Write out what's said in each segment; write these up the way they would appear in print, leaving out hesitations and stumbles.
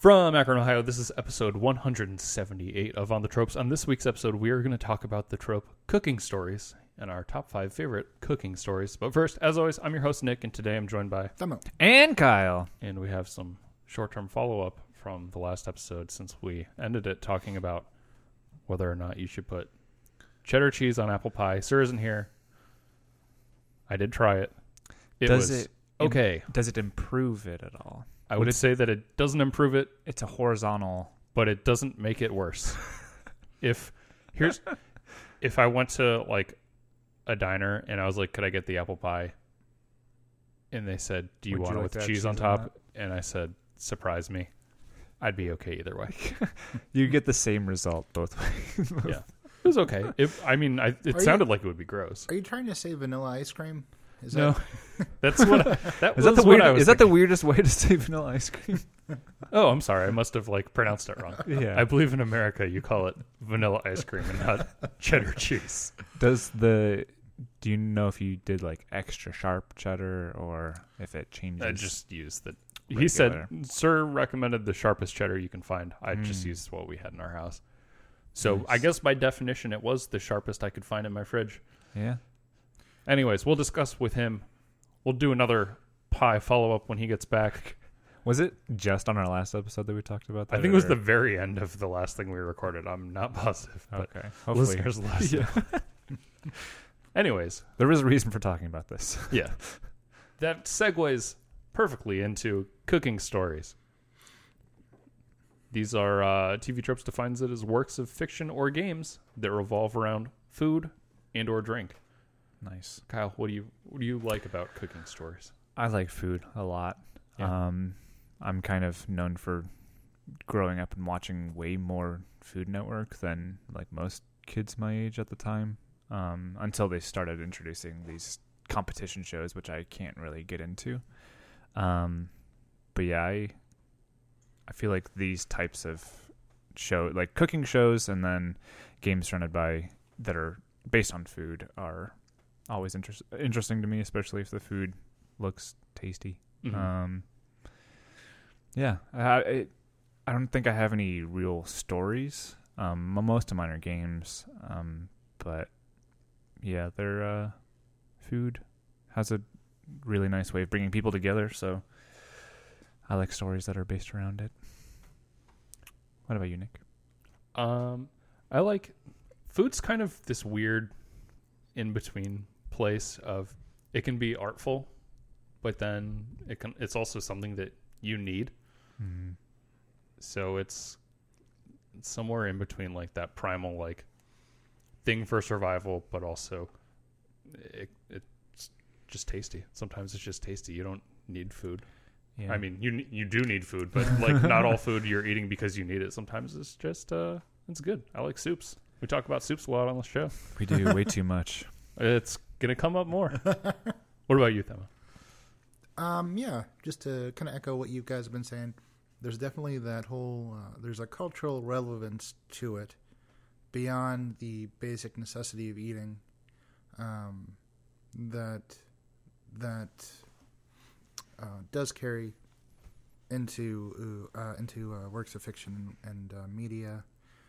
From Akron, Ohio, this is episode 178 of On the Tropes. On this week's episode, we are going to talk about the trope cooking stories and our top 5 favorite cooking stories. But first, as always, I'm your host, Nick, and today I'm joined by Thummo and Kyle. And we have some short-term follow-up from the last episode since we ended it talking about whether or not you should put cheddar cheese on apple pie. Sir isn't here. I did try it. Does it okay. Does it improve it at all? I would say that it doesn't improve it, It's a horizontal. but it doesn't make it worse. If I went to like a diner and I was like, could I get the apple pie? And they said, do you Would want you it like with that cheese on cheese on top? And I said, surprise me. I'd be okay either way. You get the same result both ways. Yeah. It was okay. It sounded like it would be gross. Are you trying to say vanilla ice cream? Is No. that... That's what that Is was that the what I was is that the thinking. weirdest way to say vanilla ice cream? Oh, I'm sorry. I must have pronounced it wrong. Yeah. I believe in America you call it vanilla ice cream and not cheddar cheese. Do you know if you did like extra sharp cheddar or if it changes? I just used the. Regular. He said, "Sir recommended the sharpest cheddar you can find." I just used what we had in our house. So Nice. I guess by definition, it was the sharpest I could find in my fridge. Yeah. Anyways, we'll discuss with him. We'll do another pie follow up when he gets back. Was it just on our last episode that we talked about that? I think it was or- the very end of the last thing we recorded. I'm not positive, but Okay. Hopefully. listeners last. Yeah. Anyways, There is a reason for talking about this. yeah, that segues perfectly into cooking stories. These are TV Tropes defines it as works of fiction or games that revolve around food and or drink. Nice. Kyle, what do you like about cooking stories? I like food a lot. Yeah. I'm kind of known for growing up and watching way more Food Network than like most kids my age at the time. Until they started introducing these competition shows, which I can't really get into. But yeah, I feel like these types of like cooking shows and then games surrounded by that are based on food are always interesting to me, especially if the food looks tasty. Mm-hmm. Yeah, I don't think I have any real stories. Most of mine are games, but yeah, their food has a really nice way of bringing people together. So I like stories that are based around it. What about you, Nick? I like food's kind of this weird in between place of it can be artful, but then it's also something that you need. Mm. So it's somewhere in between like that primal like thing for survival, but also it's just tasty. Sometimes it's just tasty. You don't need food. Yeah. I mean, you do need food, but like not all food you're eating because you need it. Sometimes it's just it's good. I like soups. We talk about soups a lot on the show. We do way too much. It's gonna come up more. What about you, Thema? Yeah, just to kind of echo what you guys have been saying, there's definitely that whole, there's a cultural relevance to it beyond the basic necessity of eating, that does carry into works of fiction and media.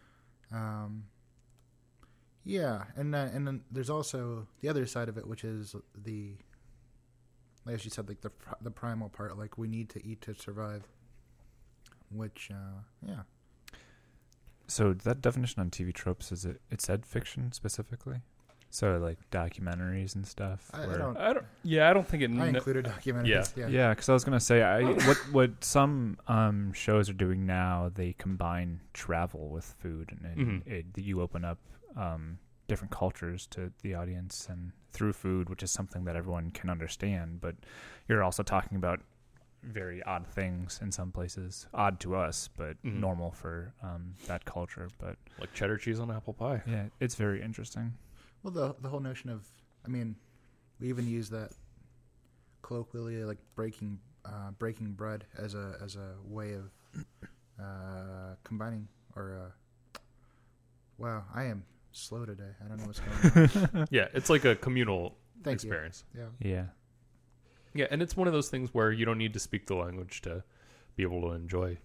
Yeah, and then there's also the other side of it, which is like you said, like the primal part, like we need to eat to survive. Which, yeah. So that definition on TV Tropes, it said fiction specifically? So like documentaries and stuff? I where- don't. I don't think it. I included documentaries. Yeah. Yeah, because I was gonna say, what some shows are doing now, they combine travel with food, and you open up different cultures to the audience and through food, which is something that everyone can understand. But you're also talking about very odd things in some places, odd to us, but normal for that culture. But like cheddar cheese on apple pie. yeah, it's very interesting. Well, the whole notion of, I mean, we even use that colloquially, like breaking bread as a way of combining or. Wow, I am slow today. I don't know what's going on. Yeah, it's like a communal Thank experience. you. Yeah. Yeah. Yeah, and it's one of those things where you don't need to speak the language to be able to enjoy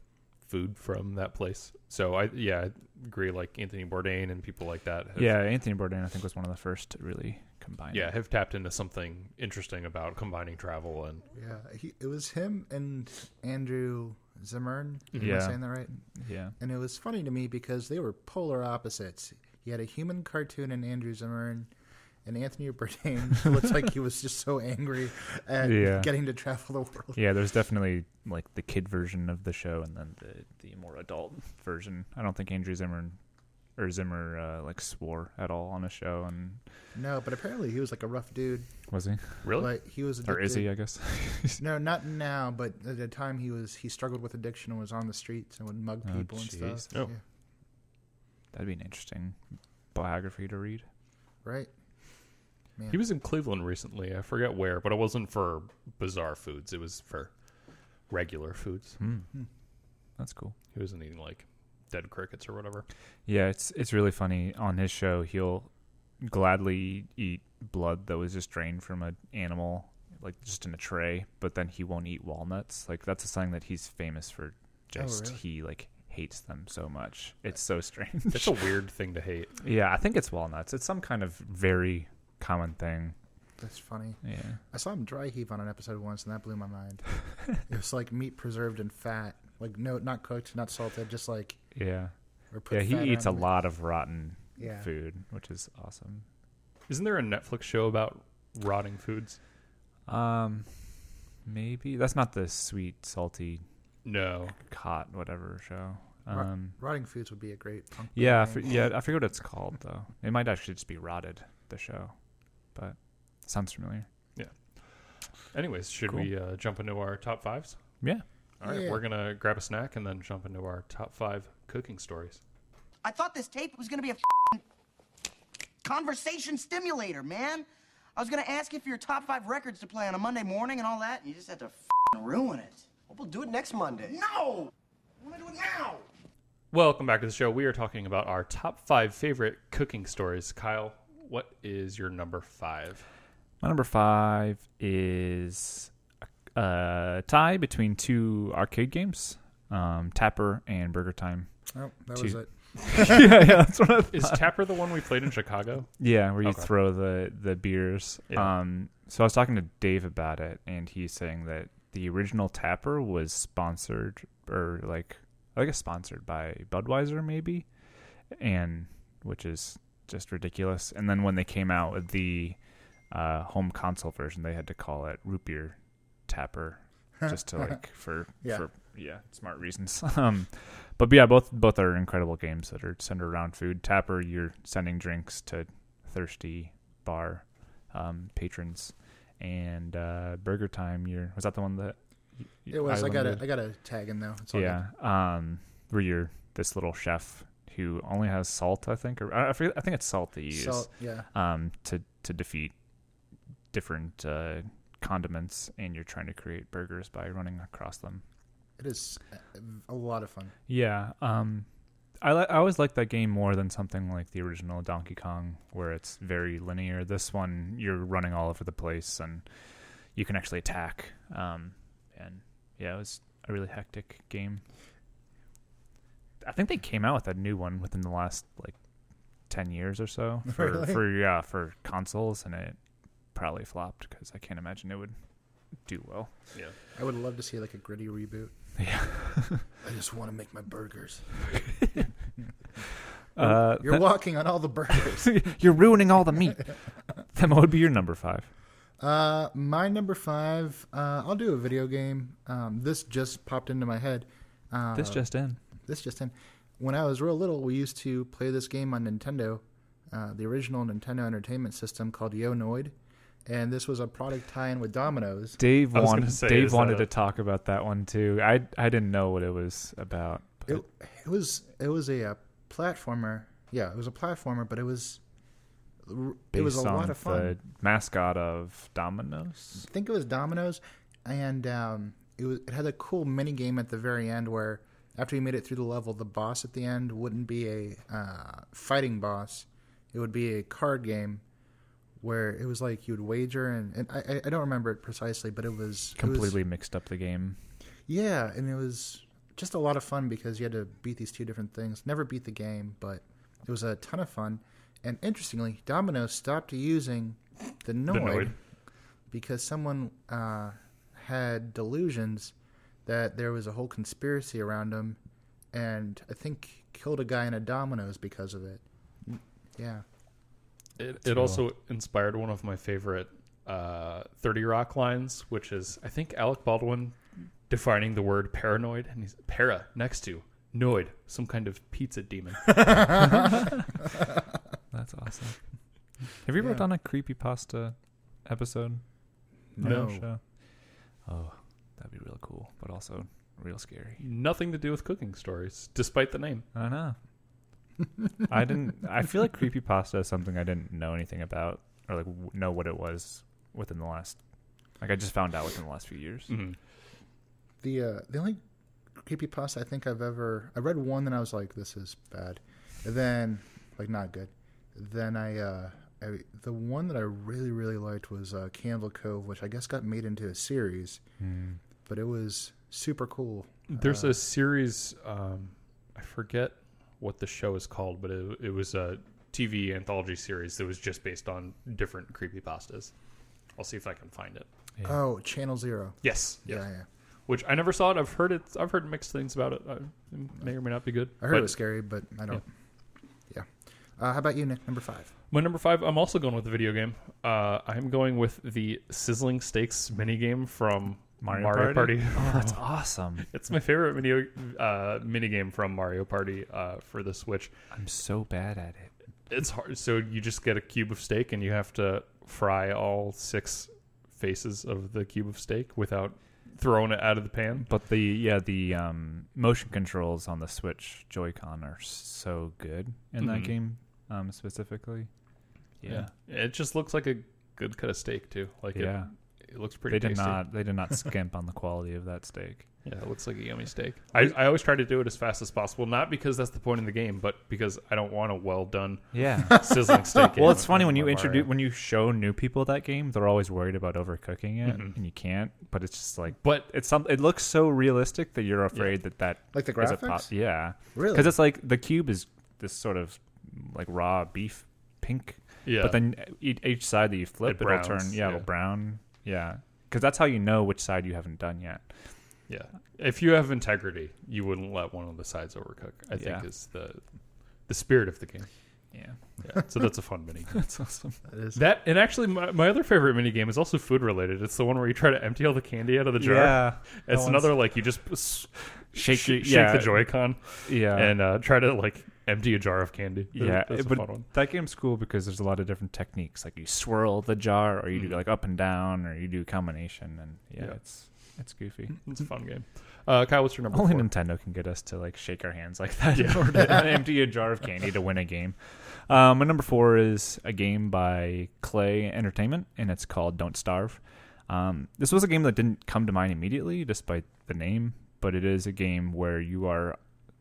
food from that place. So I agree. Like Anthony Bourdain and people like that. Anthony Bourdain I think was one of the first to really combine. Yeah, have tapped into something interesting about combining travel and. Yeah, it was him and Andrew Zimmern. Am I Yeah. saying that right? Yeah. And it was funny to me because they were polar opposites. You had a human cartoon in Andrew Zimmern, and Anthony Bourdain looks like he was just so angry at Yeah. getting to travel the world. Yeah, there's definitely like the kid version of the show and then the more adult version. I don't think Andrew Zimmer like swore at all on the show. And No, but apparently he was like a rough dude. was he? Really? Like he was addicted. Or is he, I guess? No, not now, but at the time he struggled with addiction and was on the streets and would mug Oh, people and jeez. stuff. Oh. Yeah. That'd be an interesting biography to read. Right. Man. He was in Cleveland recently. I forget where, but it wasn't for bizarre foods. It was for regular foods. That's cool. He wasn't eating like dead crickets or whatever. Yeah, it's really funny. On his show, he'll gladly eat blood that was just drained from an animal, like just in a tray, but then he won't eat walnuts. Like that's something that he's famous for. Just really? he like hates them so much. It's so strange. It's a weird thing to hate. Yeah, I think it's walnuts. It's some kind of very common thing. That's funny. Yeah. I saw him dry heave on an episode once, and that blew my mind. It was like meat preserved in fat, like no, not cooked, not salted, just like Yeah. or put Yeah, he fat eats a around it. lot of rotten Yeah. food, which is awesome. Isn't there a Netflix show about rotting foods? Maybe that's not the sweet, salty, No. hot, whatever show. Rotting Foods would be a great punk. Yeah, I name. I forget what it's called though. It might actually just be Rotted, the show, but it sounds familiar. Anyways, should Cool. we jump into our top fives? Yeah. All right, Yeah. we're gonna grab a snack and then jump into our top 5 cooking stories. I thought this tape was gonna be a conversation stimulator, man. I was gonna ask you for your top 5 records to play on a Monday morning and all that, and you just had to ruin it. Well, we'll do it next Monday. No! I wanna do it now! Welcome back to the show. We are talking about our top 5 favorite cooking stories. Kyle, what is your number 5? My number 5 is a tie between two arcade games, Tapper and Burger Time. Oh, that was it. yeah, that's what I thought. Is Tapper the one we played in Chicago? Yeah, where you Okay. throw the beers. Yeah. So I was talking to Dave about it, and he's saying that the original Tapper was sponsored, or like I guess sponsored by Budweiser, maybe, and which is just ridiculous. And then when they came out with the home console version, they had to call it Root Beer Tapper, just to like for smart reasons. But yeah, both are incredible games that are centered around food. Tapper, you're sending drinks to thirsty bar patrons, and Burger Time, was that the one that It was. I got limited? a tag in though. It's all Yeah, where you're this little chef who only has salt, I think, or I think it's salt that you good. use. Salt, yeah. To defeat different condiments, and you're trying to create burgers by running across them. It is a lot of fun. Yeah, I always like that game more than something like the original Donkey Kong, where it's very linear. This one, you're running all over the place, and you can actually attack. And yeah, it was a really hectic game. I think they came out with a new one within the last like 10 years or so Really? for consoles, and it probably flopped because I can't imagine it would do well. Yeah. I would love to see like a gritty reboot. Yeah. I just want to make my burgers. You're You're walking on all the burgers. you're ruining all the meat. Then what would be your number 5? My number 5, I'll do a video game. This just popped into my head. This just in. When I was real little, we used to play this game on Nintendo, the original Nintendo Entertainment System called Yo Noid, and this was a product tie-in with Domino's. Dave I was gonna say, is wanted that a- to talk about that one too. I didn't know what it was about. It was a platformer. Yeah, it was a platformer, but it was a Based lot on of fun. the mascot of Domino's. I think it was Domino's, and it had a cool mini game at the very end where after you made it through the level, the boss at the end wouldn't be a fighting boss; it would be a card game where it was like you would wager, and I don't remember it precisely, but it was Completely mixed up the game. yeah, and it was just a lot of fun because you had to beat these two different things. Never beat the game, but it was a ton of fun. And interestingly, Domino's stopped using the Noid because someone had delusions that there was a whole conspiracy around him, and I think killed a guy in a Domino's because of it. Yeah. It also inspired one of my favorite 30 Rock lines, which is, I think, Alec Baldwin defining the word paranoid, and he's para next to noid, some kind of pizza demon. That's awesome. Have you ever Yeah. done a creepypasta episode? No. On the show? Oh, that'd be real cool, but also real scary. Nothing to do with cooking stories, despite the name. I know. I feel like creepypasta is something I didn't know anything about or like know what it was within the last, like I just found out within the last few years. Mm-hmm. The only creepypasta I think I read one and I was like, this is bad. And then, like, not good. Then the one that I really, really liked was Candle Cove, which I guess got made into a series, but it was super cool. There's a series, I forget what the show is called, but it was a TV anthology series that was just based on different creepypastas. I'll see if I can find it. Yeah. Oh, Channel Zero. Yes. Yeah. Which I never saw it. I've heard mixed things about it. It may or may not be good. I heard it was scary, but I don't. Yeah. How about you, Nick? Number 5. My number 5, I'm also going with the video game. I'm going with the Sizzling Steaks minigame from Mario Party. Oh, that's awesome. It's my favorite minigame from Mario Party for the Switch. I'm so bad at it. It's hard. So you just get a cube of steak and you have to fry all 6 faces of the cube of steak without throwing it out of the pan. But the motion controls on the Switch Joy-Con are so good in that game specifically. Yeah. It just looks like a good cut of steak too. Like it looks pretty tasty. They did not skimp on the quality of that steak. Yeah, it looks like a yummy steak. I always try to do it as fast as possible, not because that's the point in the game, but because I don't want a well done sizzling steak. Well, it's funny when you show new people that game, they're always worried about overcooking it, and you can't. But it's just like, it looks so realistic that you're afraid that like the is graphics. yeah, Really? because it's like the cube is this sort of like raw beef pink. Yeah. But then each side that you flip, it'll browns, turn it'll brown. Yeah, because that's how you know which side you haven't done yet. Yeah. If you have integrity, you wouldn't let one of the sides overcook. I think is the spirit of the game. Yeah. So that's a fun mini game. That's awesome. That is. That and actually my other favorite mini game is also food related. It's the one where you try to empty all the candy out of the jar. Yeah. It's another like you just shake the Joy-Con Yeah. and try to like empty a jar of candy. Yeah, That's a but fun one. that game's cool because there's a lot of different techniques. Like you swirl the jar, or you do like up and down, or you do a combination, and it's goofy. It's a fun game. Kyle, what's your number Only 4? Nintendo can get us to like shake our hands like that in order to empty a jar of candy to win a game. My number 4 is a game by Clay Entertainment, and it's called Don't Starve. This was a game that didn't come to mind immediately, despite the name, but it is a game where you are.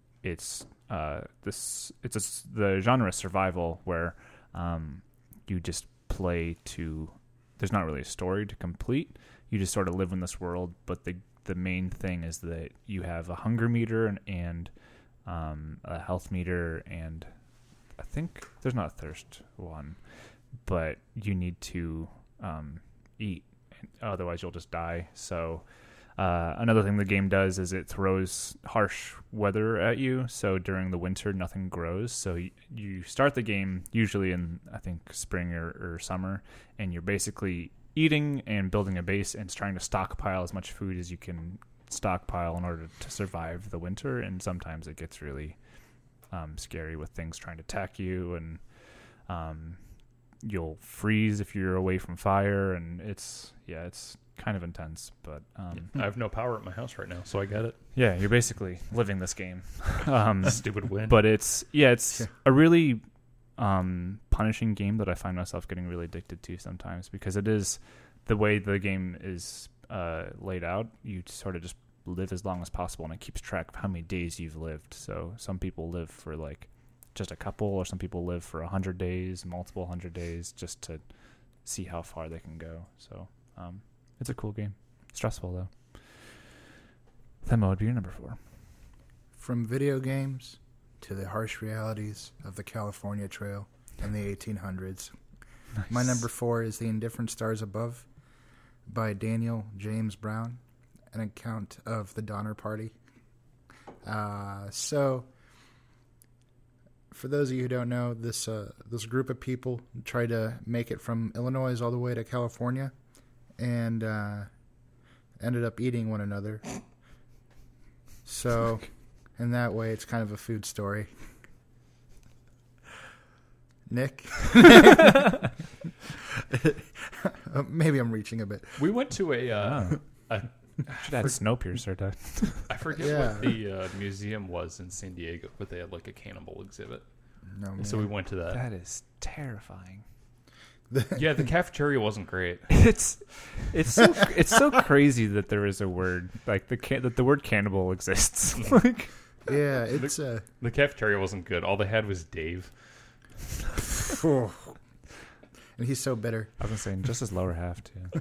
The genre is survival, where you just play to. There's not really a story to complete. You just sort of live in this world, but the main thing is that you have a hunger meter and a health meter, and I think there's not a thirst one, but you need to eat, otherwise you'll just die. So another thing the game does is it throws harsh weather at you. So during the winter, nothing grows. So you start the game usually in, I think, spring or summer, and you're basically eating and building a base and trying to stockpile as much food as you can stockpile in order to survive the winter. And sometimes it gets really scary with things trying to attack you, and you'll freeze if you're away from fire, and it's kind of intense. But I have no power at my house right now, so I get it. yeah, you're basically living this game. Stupid win. But it's a really punishing game that I find myself getting really addicted to sometimes, because it is the way the game is laid out. You sort of just live as long as possible, and it keeps track of how many days you've lived. So some people live for like just a couple, or some people live for 100 days, multiple 100 days, just to see how far they can go. So it's a cool game. Stressful though. Then what would be your number 4? From video games to the harsh realities of the California Trail in the 1800s. Nice. My number 4 is The Indifferent Stars Above by Daniel James Brown, an account of the Donner Party. So, for those of you who don't know, this group of people tried to make it from Illinois all the way to California, and ended up eating one another. So, in that way, it's kind of a food story. Nick? Maybe I'm reaching a bit. We went to a Should add Snowpiercer to I forget what the museum was in San Diego, but they had like a cannibal exhibit. No, man. And so we went to that. That is terrifying. Yeah, the cafeteria wasn't great. It's so crazy that there is a word like that the word cannibal exists. Like, Yeah, it's The cafeteria wasn't good. All they had was Dave. and he's so bitter. I was saying just his lower half too.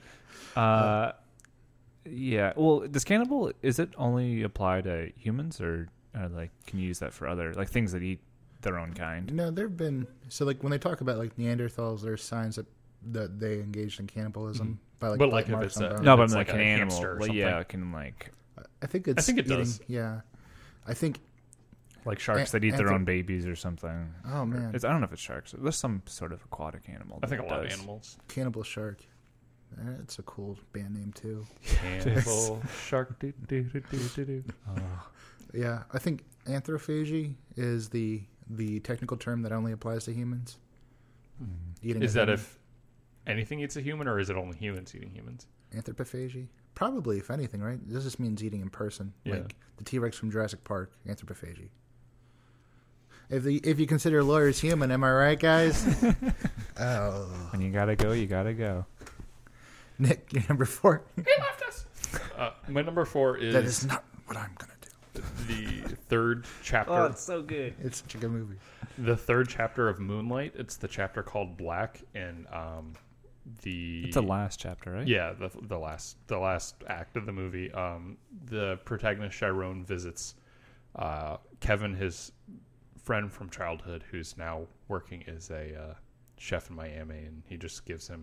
Yeah. Well, does cannibal, is it only apply to humans, or like can you use that for other like things that eat their own kind? No, there've been like when they talk about like Neanderthals, there's signs that they engaged in cannibalism by like But, bite like, if marks it's on a- bones. No, but it's like like an a animal. hamster or Like, yeah, something. it can like I think it's it eating, does. Yeah, I think. like sharks that eat their anthrop- own babies or something. Oh man, I don't know if it's sharks. There's some sort of aquatic animal. I think a that lot of does. animals. Cannibal Shark. That's a cool band name too. Cannibal shark. Do, do, do, do, do, do. Yeah, I think anthrophagy is the technical term that only applies to humans. Eating Is a that human. if anything eats a human, or is it only humans eating humans? Anthropophagy? Probably, if anything, right? This just means eating in person. Yeah. Like the T-Rex from Jurassic Park, anthropophagy. If you consider lawyers human, am I right, guys? Oh. When you gotta go, you gotta go. Nick, your number 4? He left us. My number 4 is, That is not what I'm going to do. the third chapter. so good. It's such a good movie. The third chapter of Moonlight. It's the chapter called Black, and It's the last chapter, right? Yeah, the last act of the movie. The protagonist Chiron visits Kevin, his friend from childhood, who's now working as a chef in Miami, and he just gives him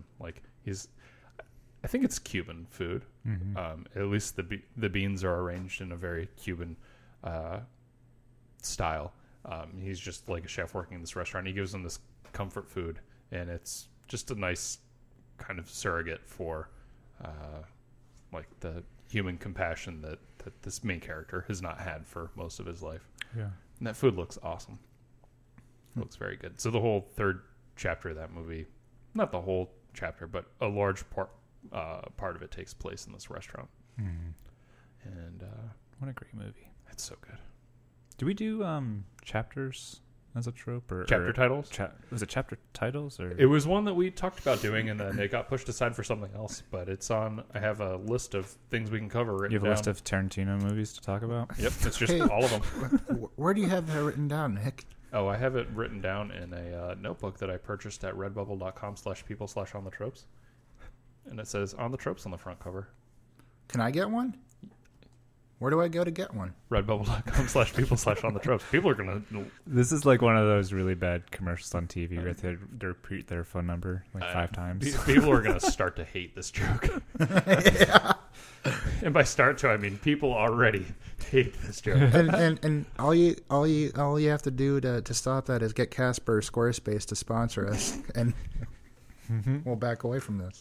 I think it's Cuban food. Mm-hmm. At least the beans are arranged in a very Cuban style. He's just like a chef working in this restaurant. He gives him this comfort food, and it's just a nice kind of surrogate for like the human compassion that this main character has not had for most of his life. Yeah. And that food looks awesome. It looks very good. So the whole third chapter of that movie, not the whole chapter, but a large part of it takes place in this restaurant. And What a great movie. it's so good. Do we do chapters as a trope or Chapter titles? Was it chapter titles or? It was one that we talked about doing, and then it got pushed aside for something else. But it's on. I have a list of things we can cover. Written You have a down. list of Tarantino movies to talk about? Yep, it's just Hey. all of them. Where do you have that written down, Nick? Oh, I have it written down in a notebook that I purchased at redbubble.com/people/onthetropes. And it says On the Tropes on the front cover. Can I get one? Where do I go to get one? redbubble.com/people/onthetropes. People are going to... This is like one of those really bad commercials on TV where they repeat their phone number like 5 times. People are going to start to hate this joke. And by start to, I mean people already hate this joke. and all you have to do to stop that is get Casper or Squarespace to sponsor us, and we'll back away from this.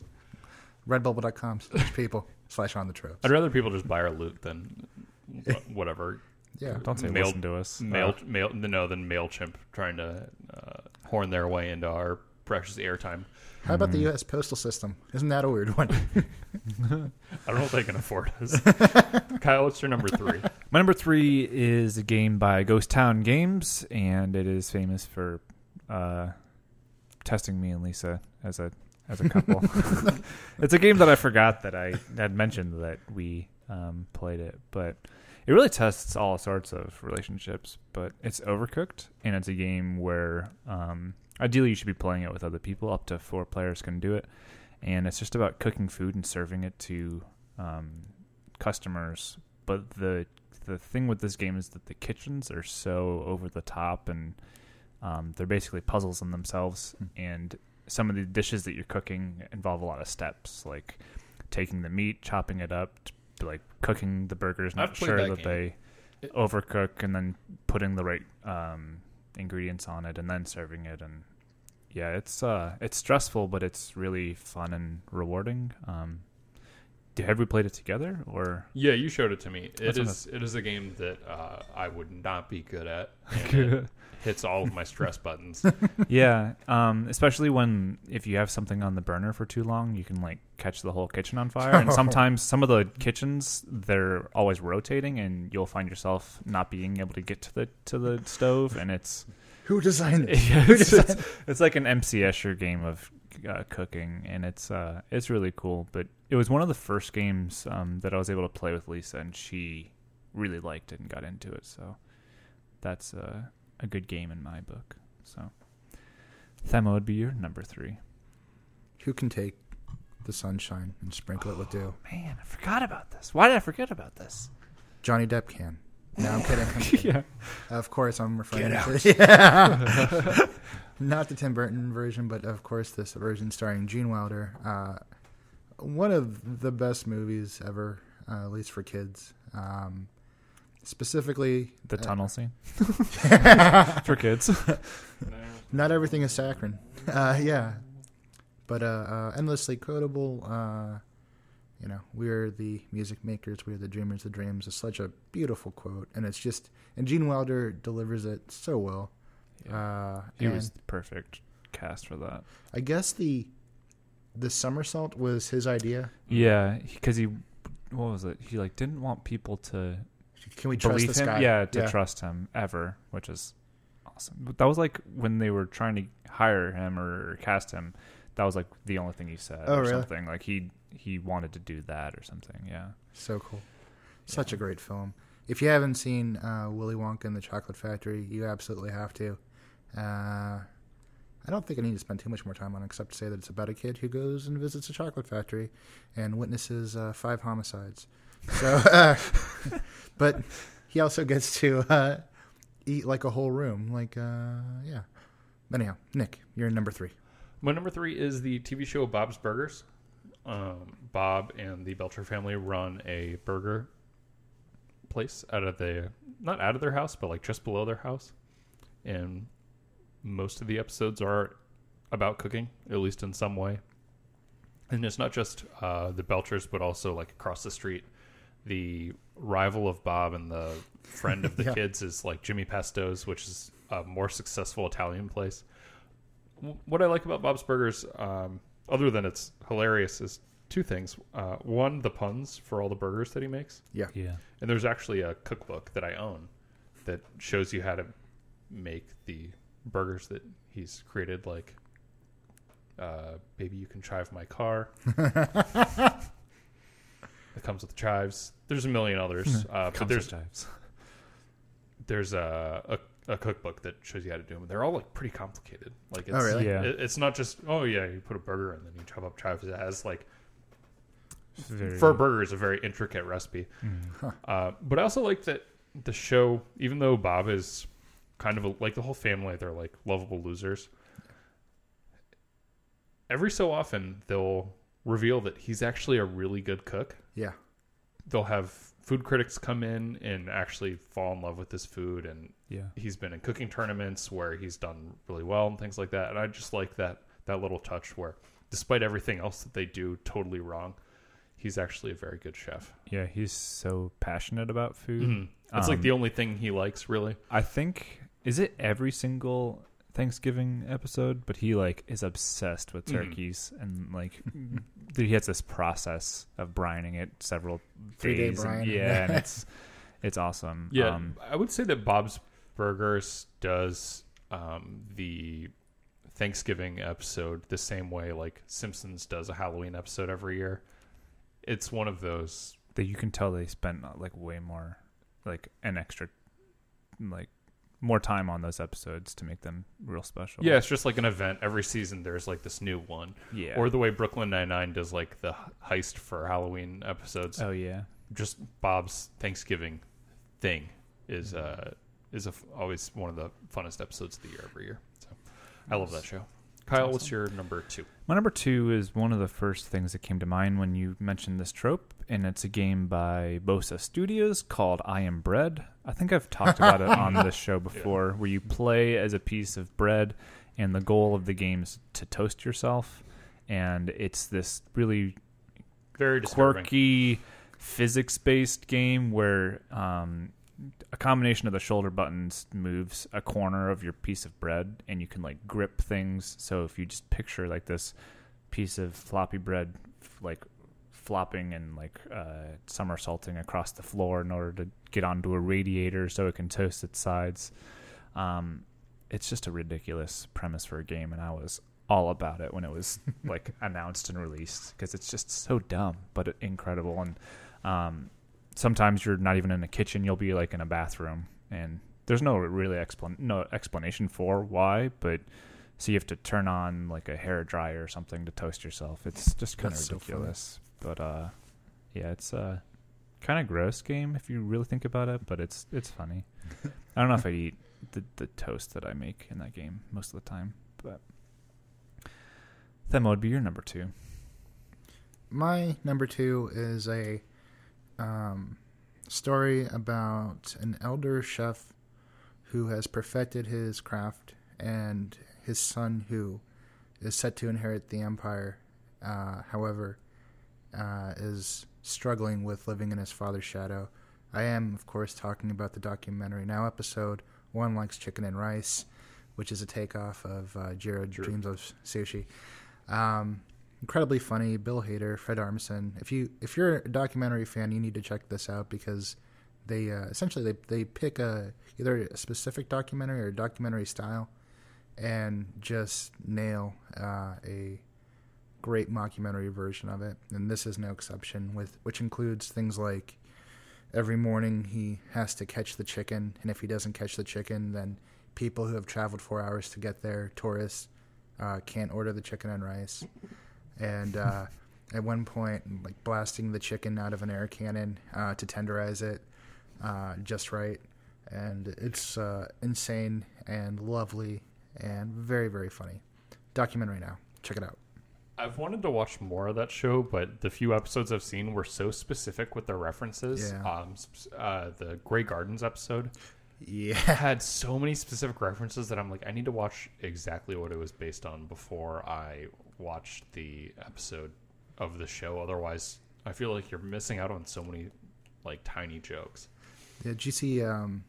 Redbubble.com/people/onthetropes. I'd rather people just buy our loot than whatever. Yeah. Don't say listen to us. Than MailChimp trying to horn their way into our precious airtime. How about the U.S. Postal System? Isn't that a weird one? I don't know if they can afford us. Kyle, what's your number 3? My number 3 is a game by Ghost Town Games, and it is famous for testing me and Lisa as a couple. It's a game that I forgot that I had mentioned that we played it, but it really tests all sorts of relationships. But it's Overcooked, and it's a game where ideally you should be playing it with other people. Up to 4 players can do it, and it's just about cooking food and serving it to customers. But the the thing with this game is that the kitchens are so over the top, and they're basically puzzles in themselves. And some of the dishes that you're cooking involve a lot of steps, like taking the meat, chopping it up, like cooking the burgers, I've not played sure that that game. they overcook, and then putting the right ingredients on it, and then serving it. And yeah, it's stressful, but it's really fun and rewarding. Have we played it together, or? Yeah, you showed it to me. That's It is a game that I would not be good at. And it hits all of my stress buttons. Yeah, especially if you have something on the burner for too long, you can like catch the whole kitchen on fire. And sometimes some of the kitchens, they're always rotating, and you'll find yourself not being able to get to the stove, and it's Who designed it? it's like an MC Escher game of cooking, and it's really cool. But it was one of the first games that I was able to play with Lisa, and she really liked it and got into it. So that's a good game in my book. So Thema would be your number 3. Who can take the sunshine and sprinkle it with dew? Man, I forgot about this. Why did I forget about this? Johnny Depp can. No, I'm kidding. I'm kidding. Yeah. Of course, I'm referring to yeah. Not the Tim Burton version, but of course this version starring Gene Wilder. One of the best movies ever, at least for kids. Specifically, The tunnel scene for kids. not everything is saccharine. Yeah, but endlessly quotable. We're the music makers, we're the dreamers of dreams. It's such a beautiful quote, and Gene Wilder delivers it so well. He was the perfect cast for that. I guess the somersault was his idea. Yeah, because what was it? He didn't want people to Can we trust believe this him. guy? Yeah, to trust him ever, which is awesome. But that was like when they were trying to hire him or cast him. That was like the only thing he said, Oh, or really? something. Like he wanted to do that or something. Yeah. So cool. Such a great film. If you haven't seen Willy Wonka and the Chocolate Factory, you absolutely have to. I don't think I need to spend too much more time on it, except to say that it's about a kid who goes and visits a chocolate factory and witnesses 5 homicides. So, but he also gets to eat like a whole room. Yeah. Anyhow, Nick, you're number 3. My number 3 is the TV show Bob's Burgers. Bob and the Belcher family run a burger place not out of their house, but like just below their house. And most of the episodes are about cooking, at least in some way. And it's not just the Belchers, but also like across the street, the rival of Bob and the friend of the Yeah. kids is like Jimmy Pesto's, which is a more successful Italian place. What I like about Bob's Burgers, other than it's hilarious, is 2 things. One, the puns for all the burgers that he makes. Yeah. Yeah. And there's actually a cookbook that I own that shows you how to make the burgers that he's created, like Baby You Can Chive My Car. It comes with chives. There's a million others. But there's a cookbook that shows you how to do them. They're all like pretty complicated. Like, it's, Oh, really? Yeah. It's not just, you put a burger and then you chop up chives. It has like, Very, for a burger, is a very intricate recipe. But I also like that the show, even though Bob is kind of like the whole family, they're like lovable losers. Every so often, they'll reveal that he's actually a really good cook. Yeah. They'll have food critics come in and actually fall in love with his food, and yeah. he's been in cooking tournaments where he's done really well and things like that. And I just like that little touch where, despite everything else that they do totally wrong, he's actually a very good chef. Yeah, he's so passionate about food. Mm-hmm. It's like the only thing he likes, really. I think, is it every single Thanksgiving episode? But he is obsessed with turkeys, and he has this process of brining it several 3-day days. brine. And it's awesome. Yeah, I would say that Bob's Burgers does the Thanksgiving episode the same way like Simpsons does a Halloween episode every year. It's one of those that you can tell they spent way more, an extra, more time on those episodes to make them real special. Yeah, it's just like an event. Every season there's this new one. Yeah. Or the way Brooklyn Nine-Nine does the heist for Halloween episodes. Oh, yeah. Just Bob's Thanksgiving thing is always one of the funnest episodes of the year every year. So I love that show. Kyle, what's your number 2? My number 2 is one of the first things that came to mind when you mentioned this trope, and it's a game by Bosa Studios called I Am Bread. I think I've talked about it on this show before, where you play as a piece of bread, and the goal of the game is to toast yourself, and it's this really Very disturbing. quirky, physics-based game where a combination of the shoulder buttons moves a corner of your piece of bread, and you can like grip things. So if you just picture like this piece of floppy bread like flopping and like somersaulting across the floor in order to get onto a radiator so it can toast its sides, it's just a ridiculous premise for a game, and I was all about it when it was like announced and released, because it's just so dumb but incredible. And sometimes you're not even in a kitchen, you'll be like in a bathroom, and there's no really explanation for why, but so you have to turn on like a hair dryer or something to toast yourself. It's just kind of That's so ridiculous. But yeah, it's a kind of gross game if you really think about it, but it's funny. I don't know if I'd eat the toast that I make in that game most of the time, but that would be your number 2. My number 2 is a story about an elder chef who has perfected his craft, and his son who is set to inherit the empire, however, is struggling with living in his father's shadow. I am, of course, talking about the documentary Now episode One Likes Chicken and Rice, which is a takeoff of Jiro Dreams of Sushi. Incredibly funny. Bill Hader, Fred Armisen. If you're a documentary fan, you need to check this out, because they essentially they pick either a specific documentary or a documentary style and just nail a great mockumentary version of it. And this is no exception, which includes things like every morning he has to catch the chicken, and if he doesn't catch the chicken, then people who have traveled 4 hours to get there, tourists, can't order the chicken and rice. And at one point, like blasting the chicken out of an air cannon to tenderize it just right. And it's insane and lovely and very, very funny. Documentary Now. Check it out. I've wanted to watch more of that show, but the few episodes I've seen were so specific with their references. Yeah. The Grey Gardens episode Yeah. had so many specific references that I'm like, I need to watch exactly what it was based on before I watch the episode of the show. Otherwise, I feel like you're missing out on so many like tiny jokes. Did you see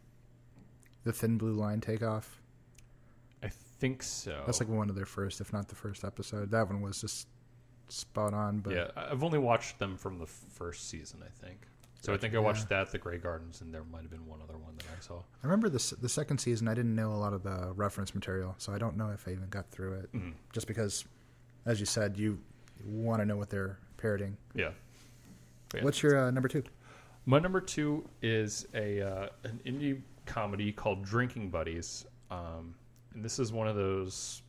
the Thin Blue Line takeoff? I think so. That's like one of their first, if not the first episode. That one was just spot on. But yeah, I've only watched them from the first season, I think. So I think I watched that, The Grey Gardens, and there might have been one other one that I saw. I remember the second season, I didn't know a lot of the reference material, so I don't know if I even got through it. Mm-hmm. Just because, as you said, you want to know what they're parroting. Yeah. What's your number 2? My number 2 is an indie comedy called Drinking Buddies. And this is one of those...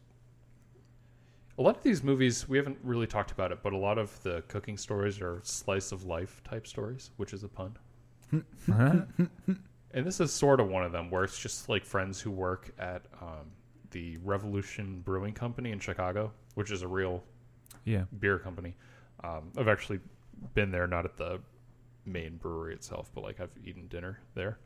A lot of these movies, we haven't really talked about it, but a lot of the cooking stories are slice of life type stories, which is a pun. And this is sort of one of them, where it's just like friends who work at the Revolution Brewing Company in Chicago, which is a real beer company. I've actually been there, not at the main brewery itself, but like I've eaten dinner there.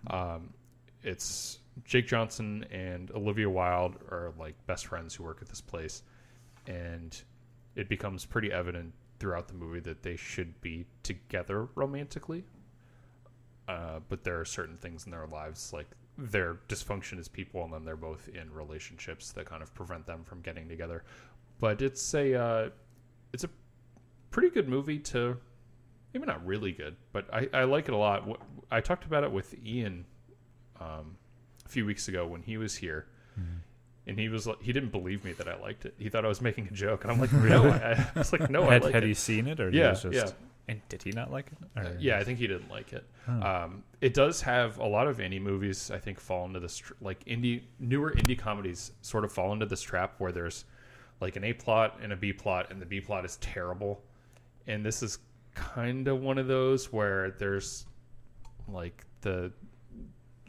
It's Jake Johnson and Olivia Wilde are like best friends who work at this place. And it becomes pretty evident throughout the movie that they should be together romantically. But there are certain things in their lives, like their dysfunction as people, and then they're both in relationships that kind of prevent them from getting together. But it's a pretty good movie to, maybe not really good, but I like it a lot. I talked about it with Ian a few weeks ago when he was here. Mm-hmm. And he didn't believe me that I liked it. He thought I was making a joke, and I'm like, no. I was like, no, I like it. Had he seen it, or yeah, he was just, and did he not like it? Yeah, I think he didn't like it. It does have a lot of indie movies. I think fall into this newer indie comedies sort of fall into this trap where there's like an A plot and a B plot, and the B plot is terrible. And this is kind of one of those where there's like the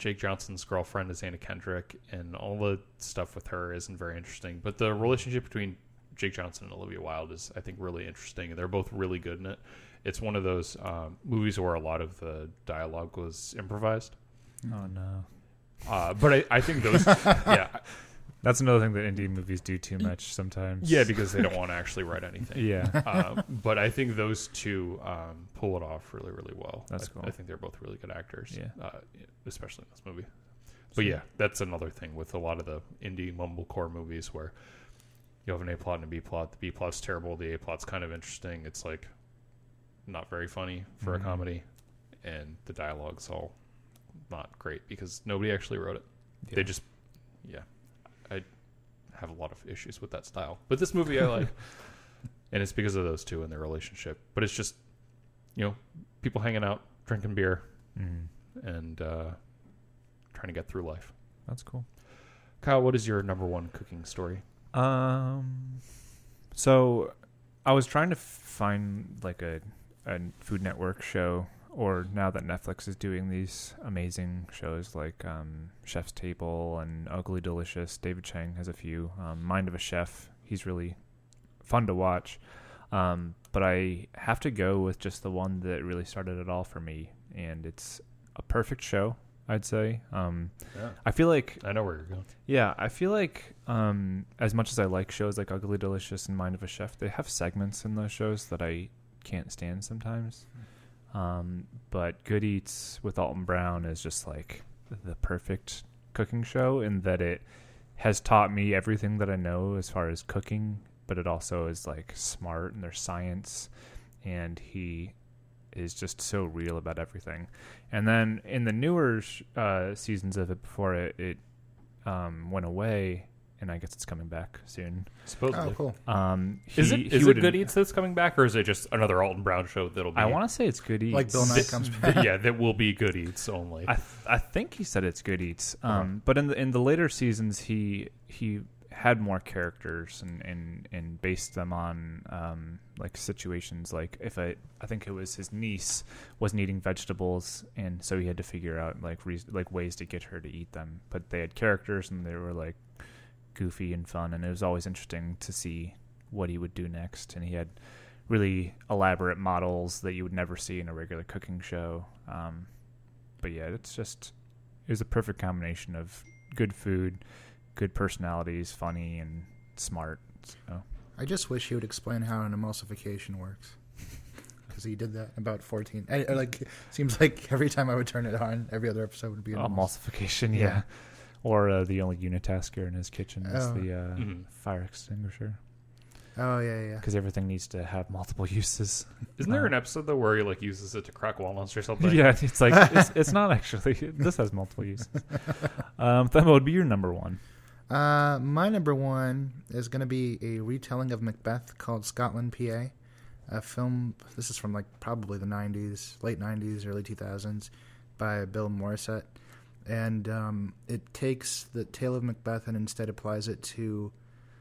Jake Johnson's girlfriend is Anna Kendrick, and all the stuff with her isn't very interesting. But the relationship between Jake Johnson and Olivia Wilde is, I think, really interesting. They're both really good in it. It's one of those movies where a lot of the dialogue was improvised. Oh no! But I think those, yeah, That's another thing that indie movies do too much sometimes. yeah, because they don't want to actually write anything. Yeah. But I think those two pull it off really, really well. That's cool. I think they're both really good actors, Yeah. especially in this movie. But yeah, that's another thing with a lot of the indie mumblecore movies where you have an A plot and a B plot. The B plot's terrible. The A plot's kind of interesting. It's like not very funny for a comedy, and the dialogue's all not great because nobody actually wrote it. Yeah. They just, I have a lot of issues with that style. But this movie I like, and it's because of those two and their relationship. But it's just, people hanging out, drinking beer, and trying to get through life. That's cool. Kyle, what is your number one cooking story? So I was trying to find like a Food Network show, or now that Netflix is doing these amazing shows like Chef's Table and Ugly Delicious. David Chang has a few. Mind of a Chef, he's really fun to watch. But I have to go with just the one that really started it all for me, and it's a perfect show, I'd say. I feel like I know where you're going. Yeah, I feel like as much as I like shows like Ugly Delicious and Mind of a Chef, they have segments in those shows that I can't stand sometimes. But Good Eats with Alton Brown is just like the perfect cooking show in that it has taught me everything that I know as far as cooking, but it also is like smart and there's science, and he is just so real about everything. And then in the newer seasons of it before it went away, and I guess it's coming back soon. Supposedly. Oh, cool. Is it Good Eats that's coming back, or is it just another Alton Brown show that'll be... I want to say it's Good Eats. Like Bill Nye comes back. yeah, that will be Good Eats only. I think he said it's Good Eats. But in the later seasons, he had more characters and based them on like situations. Like I think it was his niece wasn't eating vegetables, and so he had to figure out like ways to get her to eat them. But they had characters, and they were like goofy and fun, and it was always interesting to see what he would do next. And he had really elaborate models that you would never see in a regular cooking show. But yeah, it was a perfect combination of good food, good personalities, funny and smart. So I just wish he would explain how an emulsification works, because he did that about 14. Seems like every time I would turn it on, every other episode would be an emulsification, yeah. Yeah. Or the only unitasker in his kitchen is the fire extinguisher. Oh yeah. Because everything needs to have multiple uses. Isn't there an episode though where he like uses it to crack walnuts or something? Yeah, it's like it's not actually. This has multiple uses. That would be your number one. My number one is going to be a retelling of Macbeth called Scotland, PA. A film, this is from like probably the 90s, late 90s, early 2000s, by Bill Morissette. And it takes the tale of Macbeth and instead applies it to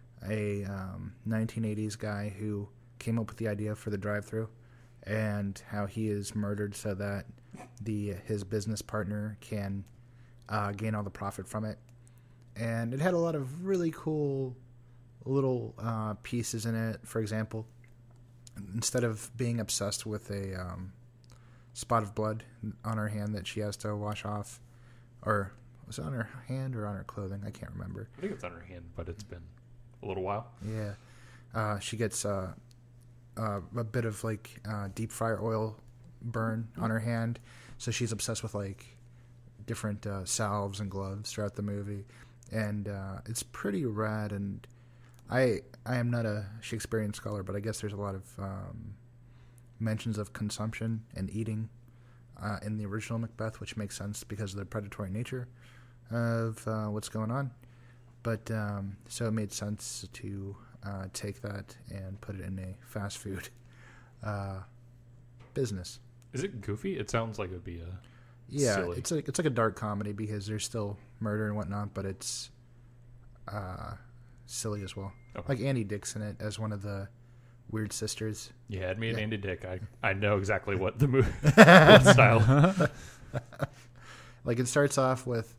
a 1980s guy who came up with the idea for the drive-thru, and how he is murdered so that his business partner can gain all the profit from it. And it had a lot of really cool little pieces in it. For example, instead of being obsessed with a spot of blood on her hand that she has to wash off, or was it on her hand or on her clothing? I can't remember. I think it's on her hand, but it's been a little while. Yeah. She gets a bit of like deep fryer oil burn on her hand, so she's obsessed with like different salves and gloves throughout the movie. And it's pretty rad, and I am not a Shakespearean scholar, but I guess there's a lot of mentions of consumption and eating in the original Macbeth, which makes sense because of the predatory nature of what's going on. But so it made sense to take that and put it in a fast food business. Is it goofy? It sounds like it would be silly. Silly. It's like a dark comedy because there's still murder and whatnot, but it's silly as well. Okay. Like Andy Dick's in it as one of the weird sisters. Yeah, add me and Andy Dick. I know exactly what the movie what style. Like it starts off with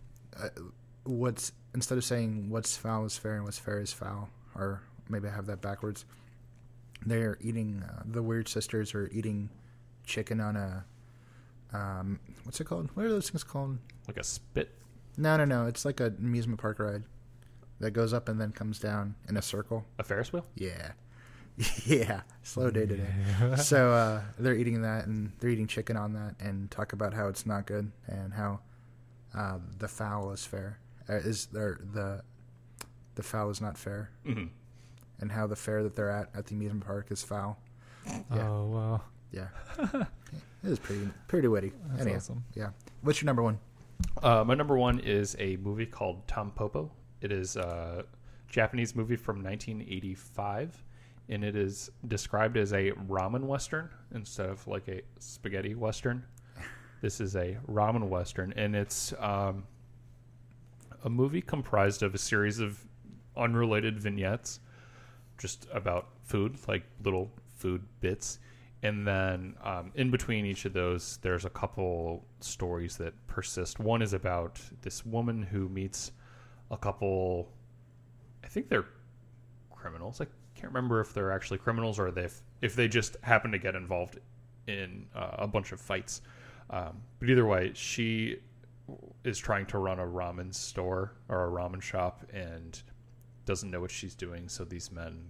instead of saying what's foul is fair and what's fair is foul, or maybe I have that backwards. They're eating. The Weird Sisters are eating chicken on a. What's it called? What are those things called? Like a spit. No. It's like an amusement park ride that goes up and then comes down in a circle. A Ferris wheel? Yeah. Yeah. Slow day today. So they're eating that, and they're eating chicken on that, and talk about how it's not good and how the foul is fair. The foul is not fair. Mm-hmm. And how the fair that they're at the amusement park is foul. Yeah. Oh, wow. Yeah. It is pretty witty. That's Anyhow, awesome. yeah. What's your number one? My number one is a movie called Tampopo. It is a Japanese movie from 1985, and it is described as a ramen western instead of like a spaghetti western. This is a ramen western, and it's a movie comprised of a series of unrelated vignettes just about food, like little food bits. And then in between each of those, there's a couple stories that persist. One is about this woman who meets a couple, I think they're criminals. I can't remember if they're actually criminals or if they just happen to get involved in a bunch of fights. But either way, she is trying to run a ramen store or a ramen shop and doesn't know what she's doing. So these men,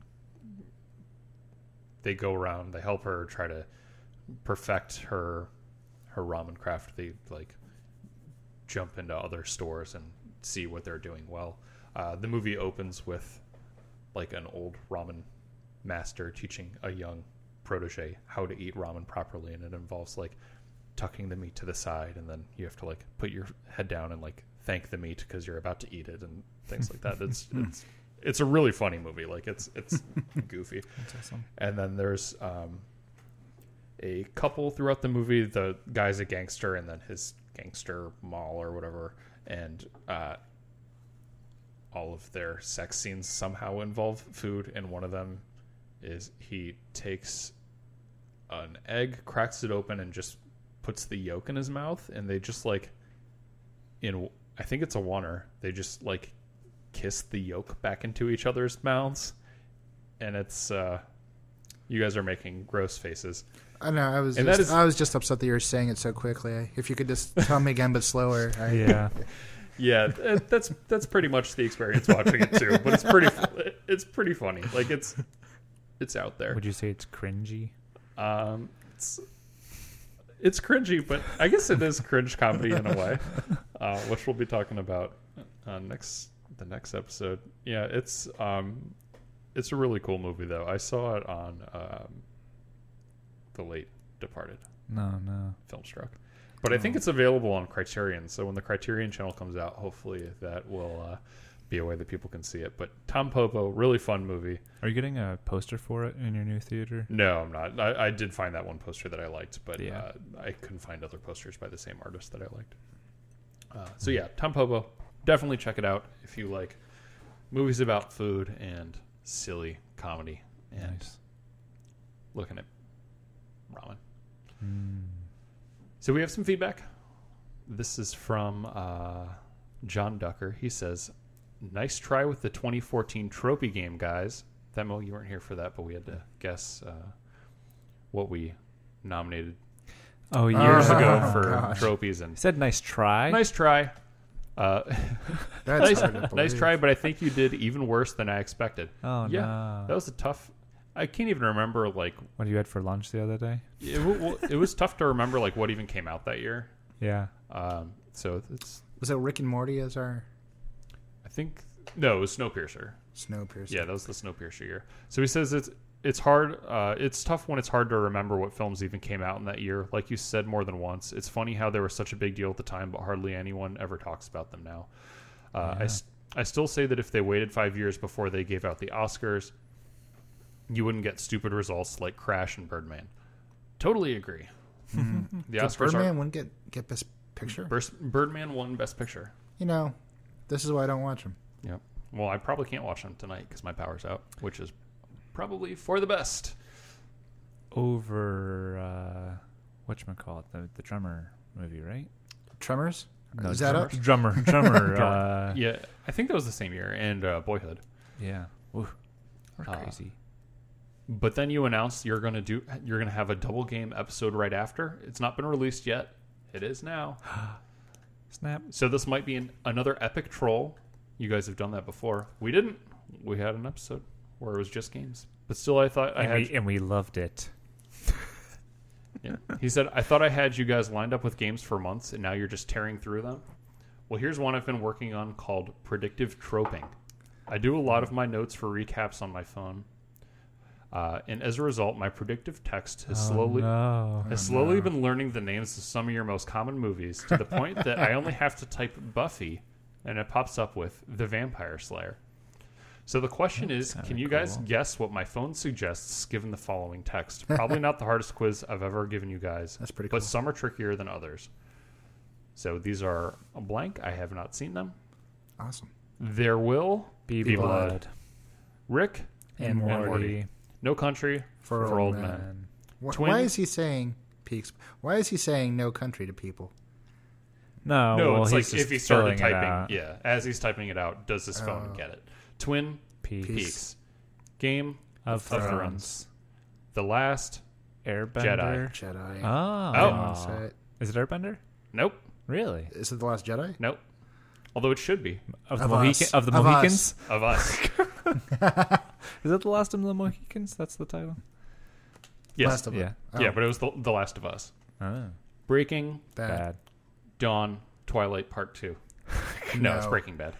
they go around, they help her try to perfect her ramen craft. They like jump into other stores and see what they're doing well. The movie opens with like an old ramen master teaching a young protege how to eat ramen properly, and it involves like tucking the meat to the side, and then you have to like put your head down and like thank the meat because you're about to eat it and things like that. It's a really funny movie. Like it's goofy. That's awesome. And then there's a couple throughout the movie. The guy's a gangster, and then his gangster mall or whatever, and all of their sex scenes somehow involve food. And one of them is he takes an egg, cracks it open, and just puts the yolk in his mouth. And they just like, I think it's a oneer. They just like kiss the yolk back into each other's mouths, and it's you guys are making gross faces. I know. I was just upset that you were saying it so quickly. If you could just tell me again, but slower. Yeah, that's pretty much the experience watching it too. But it's pretty funny. Like it's out there. Would you say it's cringy? It's cringy, but I guess it is cringe comedy in a way, which we'll be talking about the next episode. Yeah, it's a really cool movie though. I saw it on the late departed No. Filmstruck, but I think it's available on Criterion. So when the Criterion channel comes out, hopefully that will be a way that people can see it. But Tampopo, really fun movie. Are you getting a poster for it in your new theater? No, I'm not. I did find that one poster that I liked, but Yeah. I couldn't find other posters by the same artist that I liked. So yeah, Tampopo, definitely check it out if you like movies about food and silly comedy and Nice. looking at ramen. So we have some feedback. This is from John Ducker. He says, "Nice try with the 2014 Trophy game, guys." Themo, you weren't here for that, but we had to guess what we nominated years ago for gosh. trophies. And He said nice try. nice try. That's Nice, hard to nice believe. try, but I think you did even worse than I expected. Oh, Yeah, no. that was a tough. I can't even remember like What you had for lunch the other day? it was tough to remember like what even came out that year. Yeah. So it's Was it Rick and Morty as our I think no, it was Snowpiercer. Snowpiercer? Yeah, that was the Snowpiercer year. So he says it's hard. It's tough when it's hard to remember what films even came out in that year. Like you said more than once, it's funny how they were such a big deal at the time, but hardly anyone ever talks about them now. I still say that if they waited 5 years before they gave out the Oscars, you wouldn't get stupid results like Crash and Birdman. Totally agree. The So Oscars Birdman wouldn't get Best Picture. Birdman won Best Picture. You know, this is why I don't watch them. Yep. Well, I probably can't watch them tonight because my power's out, which is probably for the best. Over, whatchamacallit, the drummer movie, right? Tremors? No, Is that up? drummer? Yeah, I think that was the same year, and Boyhood. Yeah. Ooh, we're Uh, crazy. But then you announced you're gonna have a double game episode right after. It's not been released yet. It is now. Snap. So this might be another epic troll. You guys have done that before. We didn't. We had an episode where it was just games. But still, I thought And we loved it. Yeah. He said, I thought I had you guys lined up with games for months, and now you're just tearing through them. Well, here's one I've been working on called Predictive Troping. I do a lot of my notes for recaps on my phone. And as a result, my predictive text has slowly been learning the names of some of your most common movies to the point that I only have to type Buffy, and it pops up with The Vampire Slayer. So the question is, can you guys guess what my phone suggests given the following text? Probably not the hardest quiz I've ever given you guys. That's pretty cool. But some are trickier than others. So these are a blank. I have not seen them. Awesome. There will Be be blood. blood. Rick And Morty. No Country for Old Men. Man. Twin- Why is he saying peaks? Why is he saying no country to people? No, No, well, it's he's like just if he started filling it typing, out. yeah, as he's typing it out, does his phone get it? Twin Peaks. Peaks. Game Of Thrones. Thrones. The Last Airbender. Jedi. Oh. Oh. Say it. Is it Airbender? Nope. Really? Is it The Last Jedi? Nope. Although it should be. Of the Of Mohican- us. of the Of Mohicans? Of us. Is that The Last of the Mohicans? That's the title? Yes. Last of Yeah. Us. Oh, Yeah, but it was the Last of Us. Oh. Breaking bad. Dawn Twilight Part 2. No, it's No. Breaking Bad.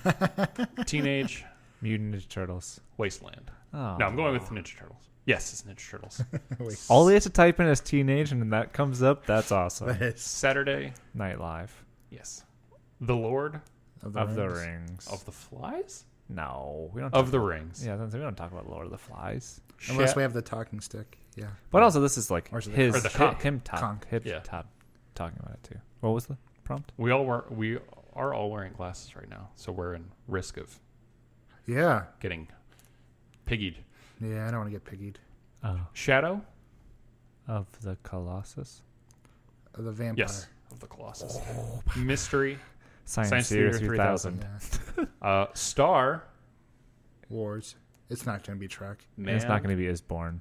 Teenage Mutant Ninja Turtles. Wasteland. Oh. No, I'm going with Ninja Turtles. Yes, it's Ninja Turtles. All he has to type in is teenage, and then that comes up. That's awesome. That is Saturday. Night Live. Yes. The Lord Of the Rings. of the Flies? No, we don't. Of talk the about- Rings. Yeah, we don't talk about Lord of the Flies. Unless Sha- we have the talking stick. Yeah. But also, this is like Or is it the his Or the conch. him Conch. Yeah. talking about it too. What was the prompt? we are all wearing glasses right now, so we're in risk of Yeah. getting piggied. Yeah, I don't want to get piggied. Oh, Shadow? of the Colossus. The vampire. Yes. Of the Colossus. Mystery. Science Theater 3000. Yeah. Star. Wars. It's not going to be Trek. And it's not going to be Isborn.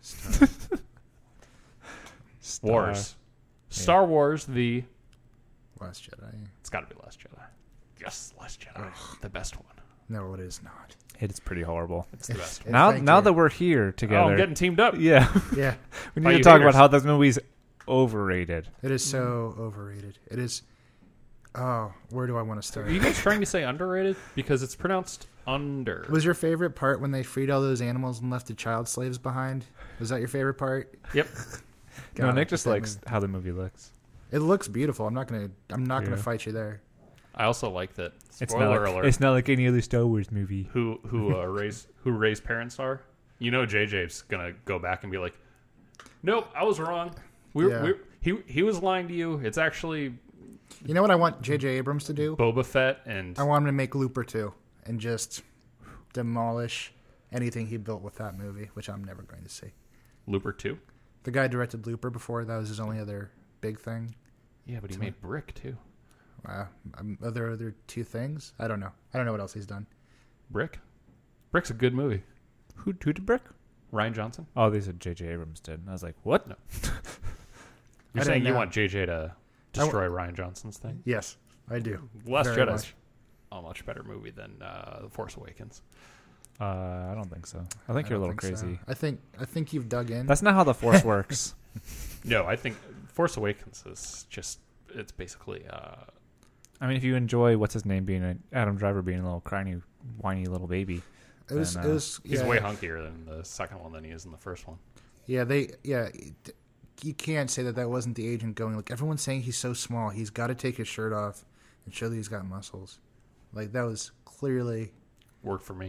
Wars. Star Wars, the... Last Jedi. It's got to be Last Jedi. Yes, Last Jedi. The best one. No, it is not. It's pretty horrible. It's the best one. Now Thank now you. that we're here together, Oh, I'm getting teamed up. yeah, Yeah. we Oh, need to you talk haters. about how this movie's overrated. It is so overrated. It is. Oh, where do I want to start? Are you guys trying to say underrated? Because it's pronounced under. Was your favorite part when they freed all those animals and left the child slaves behind? Was that your favorite part? Yep. No, God, Nick just that likes movie. how the movie looks. It looks beautiful. I'm not gonna Yeah. fight you there. I also like that. It's Spoiler not like, alert. It's not like any other Star Wars movie. Who Ray's parents are? You know, JJ's gonna go back and be like, "Nope, I was wrong. Yeah. He was lying to you. It's actually You know what I want J.J. Abrams to do? Boba Fett and I want him to make Looper 2 and just demolish anything he built with that movie, which I'm never going to see. Looper 2. The guy directed Looper before. That was his only other big thing. Yeah, but he made Brick too. Are there other two things? I don't know. I don't know what else he's done. Brick's a good movie. Who did Brick? Ryan Johnson. Oh, they said J.J. Abrams did. I was like, what? No. I You're saying didn't you know. want JJ to destroy Ryan Johnson's thing? Yes, I do. Last Very Jedi's much. a much better movie than The Force Awakens. I don't think so. I think you're a don't little think so. crazy. I think you've dug in. That's not how the Force works. No, I think Force Awakens is just it's basically I mean, if you enjoy what's his name being Adam Driver being a little crying, whiny little baby, It was. then, It was. he's yeah, way hunkier than the second one than he is in the first one. Yeah, you can't say that wasn't the agent going like everyone's saying he's so small. He's got to take his shirt off and show that he's got muscles. Like that was clearly. Worked for me.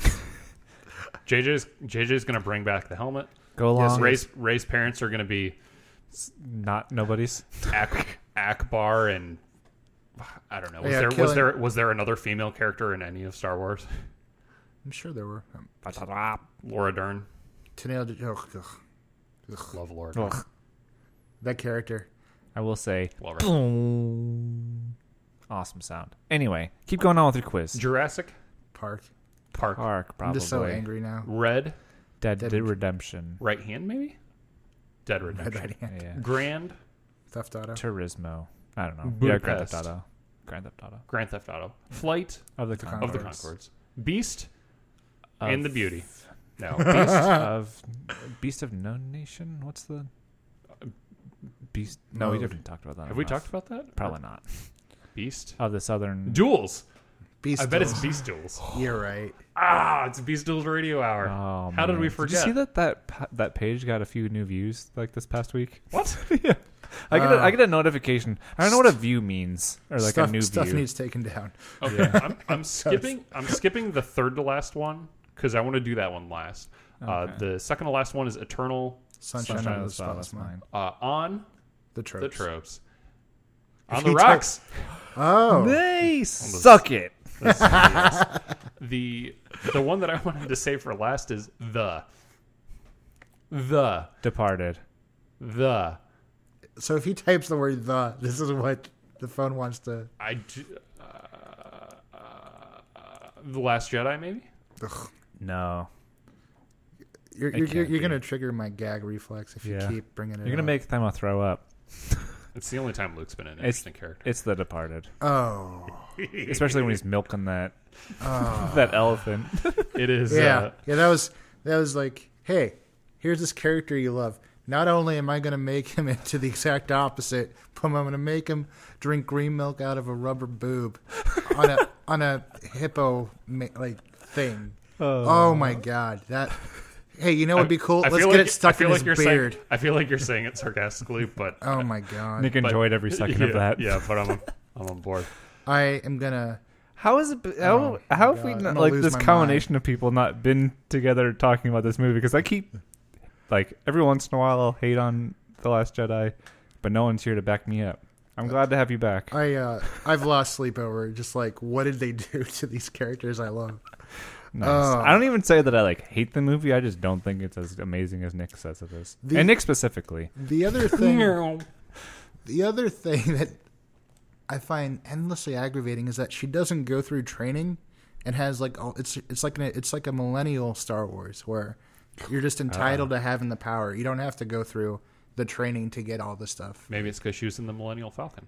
JJ's gonna bring back the helmet. go Yes, along. Ray's parents are gonna be Not nobody's. Akbar and I don't know. Yeah, Was there another female character in any of Star Wars? I'm sure there were. Laura Dern. Ugh. Love Laura Dern. Ugh. That character. I will say, Well, right. boom. Awesome sound. Anyway, keep going on with your quiz. Jurassic Park. Park. Park, probably. I'm just so angry now. Red. Dead Redemption. Right Hand, maybe? Dead Redemption. Red Right Hand. Yeah. Grand. Theft Auto. Turismo. I don't know. Budapest. Yeah, Grand Theft Auto. Grand Theft Auto. Grand Theft Auto. Flight Of the Conchords. of the Conchords. Concords. Beast. And the Beauty. No. Beast of No Nation? What's the Beast? No, we Mode. haven't talked about that. Have we enough. talked about that? Probably not. Beast. Of the Southern. Duels. Beast I bet it's Duels. Beast Duels. You're right. It's Beast Duels Radio Hour. Oh, How did man. we Did forget? you see that page got a few new views like this past week? What? Yeah. I get a notification. I don't know what a view means or like stuff, a new stuff view. needs taken down. Okay. I'm skipping the third to last one because I want to do that one last. Okay. The second to last one is Eternal Sunshine of the Spotless Mind. on The tropes. the tropes. If On the you rocks. Oh. Nice. Suck it. Yes. The one that I wanted to say for last is the Departed. So if he types the word "the," this is what the phone wants to. The Last Jedi, maybe. Ugh. No. You're can't going to be. trigger my gag reflex if you Yeah. keep bringing it You're gonna up. make Thema throw up. It's the only time Luke's been an interesting character. It's the Departed, Oh. especially when he's milking that Oh. that elephant. It is. Yeah. Yeah, that was like, hey, here's this character you love. Not only am I going to make him into the exact opposite, but I'm going to make him drink green milk out of a rubber boob on a hippo thing. Oh my god, that. Hey, you know what'd be cool? Let's get it stuck in his beard. I feel like you're saying it sarcastically, but Oh my god. Nick enjoyed every second yeah, of that. Yeah, but I'm on board. I am gonna. How is it? Oh, How have God. we I'm not, gonna like lose this my combination of people not been together talking about this movie? Because I keep like every once in a while I'll hate on The Last Jedi, but no one's here to back me up. I'm glad to have you back. I've lost sleep over just like what did they do to these characters I love. Nice. Oh. I don't even say that I like hate the movie. I just don't think it's as amazing as Nick says it is, and Nick specifically. The other thing that I find endlessly aggravating is that she doesn't go through training and has like it's like a millennial Star Wars where you're just entitled to having the power. You don't have to go through the training to get all the stuff. Maybe it's because she was in the Millennial Falcon.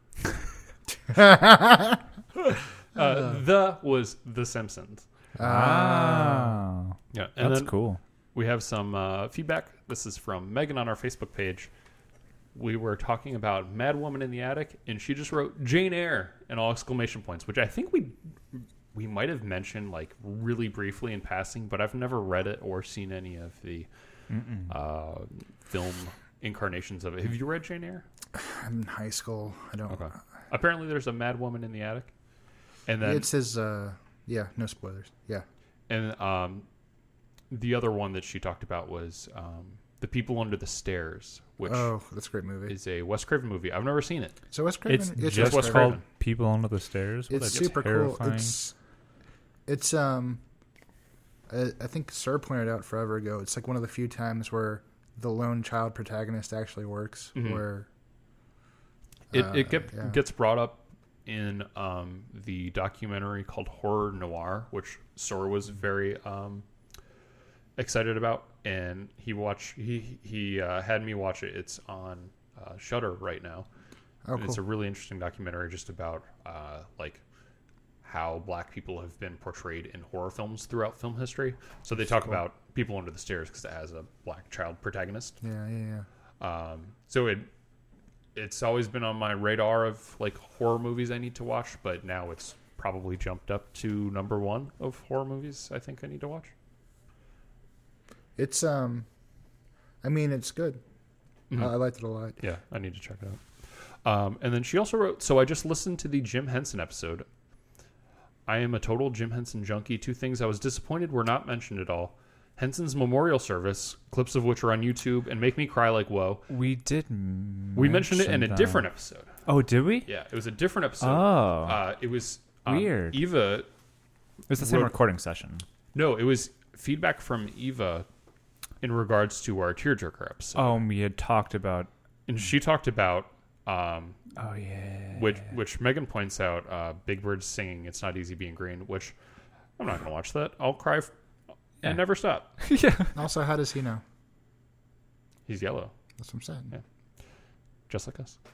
Was The Simpsons. Ah, Yeah, and that's then cool. we have some feedback. This is from Megan on our Facebook page. We were talking about Mad Woman in the Attic, and she just wrote Jane Eyre and all exclamation points, which I think we might have mentioned like really briefly in passing, but I've never read it or seen any of the film incarnations of it. Have you read Jane Eyre? I'm in high school. I don't. Okay. Apparently, there's a Mad Woman in the Attic, and then It says yeah, no spoilers. Yeah. and the other one that she talked about was The People Under the Stairs, which Oh, that's a great movie. is a Wes Craven movie. I've never seen it. So Wes Craven. It's Wes just Wes Craven. called People Under the Stairs. What It's a super terrifying- cool. It's I think Sir pointed out forever ago. It's like one of the few times where the lone child protagonist actually works. Mhm. Where It yeah. gets brought up in the documentary called Horror Noir, which Sor was very excited about, and he had me watch it. It's on Shudder right now. Oh, And It's a cool. really interesting documentary just about like how black people have been portrayed in horror films throughout film history. So they talk about People Under the Stairs because it has a black child protagonist. Yeah. So it's always been on my radar of like horror movies I need to watch, but now it's probably jumped up to number 1 of horror movies I think I need to watch. It's I mean, it's good. Mhm. I liked it a lot. Yeah, I need to check it out. And then she also wrote, so I just listened to the Jim Henson episode. I am a total Jim Henson junkie. 2 things I was disappointed were not mentioned at all. Henson's memorial service, clips of which are on YouTube and make me cry like whoa. We did. We mentioned it in a that. different episode. Oh, did we? Yeah, it was a different episode. Oh, It was weird. Eva. It was the same wrote- recording session. No, it was feedback from Eva in regards to our tearjerker episode. We had talked about. And she talked about Oh yeah. which Megan points out. Big Bird's singing "It's Not Easy Being Green," which I'm not going to watch that. I'll cry Yeah. and never stop. Yeah. Also, how does he know? He's yellow, That's what I'm saying. Yeah. just like us.